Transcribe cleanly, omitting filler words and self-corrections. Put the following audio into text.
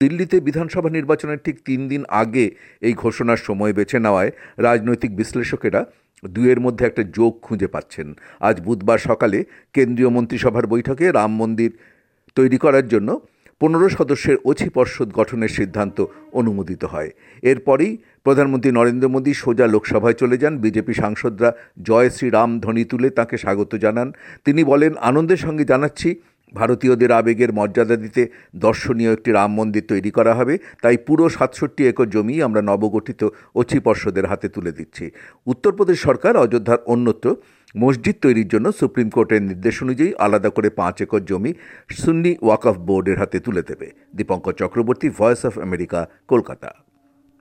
দিল্লিতে বিধানসভা নির্বাচনের ঠিক 3 দিন আগে এই ঘোষণার সময় বেছে নেওয়ায় রাজনৈতিক বিশ্লেষকেরা দুয়ের মধ্যে একটা যোগ খুঁজে পাচ্ছেন। আজ বুধবার সকালে কেন্দ্রীয় মন্ত্রিসভার বৈঠকে রাম মন্দির তৈরি করার জন্য 15 সদস্যের অছি পর্ষদ গঠনের সিদ্ধান্ত অনুমোদিত হয়। এরপরেই প্রধানমন্ত্রী নরেন্দ্র মোদী সোজা লোকসভায় চলে যান। বিজেপি সাংসদরা জয় শ্রীরাম ধ্বনি তুলে তাঁকে স্বাগত জানান। তিনি বলেন, আনন্দের সঙ্গে জানাচ্ছি, ভারতীয়দের আবেগের মর্যাদা দিতে দর্শনীয় একটি রাম মন্দির তৈরি করা হবে। তাই পুরো 67 একর জমি আমরা নবগঠিত অছি পর্ষদের হাতে তুলে দিচ্ছি। উত্তরপ্রদেশ সরকার অযোধ্যার অন্যত্র মসজিদ তৈরির জন্য সুপ্রিম কোর্টের নির্দেশ অনুযায়ী আলাদা করে 5 একর জমি সুন্নি ওয়াকফ বোর্ডের হাতে তুলে দেবে। Dipankar Chakraborty, voice of America, Kolkata.